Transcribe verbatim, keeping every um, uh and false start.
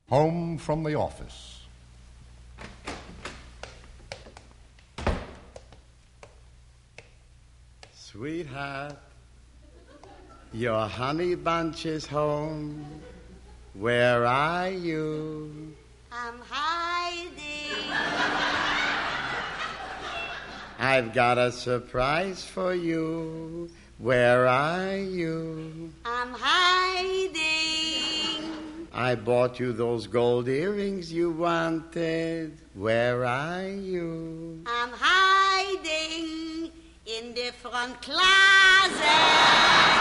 Home from the office. Sweetheart, your honey bunch is home. Where are you? I'm hiding. I've got a surprise for you. Where are you? I'm hiding. I bought you those gold earrings you wanted. Where are you? I'm hiding in the front closet.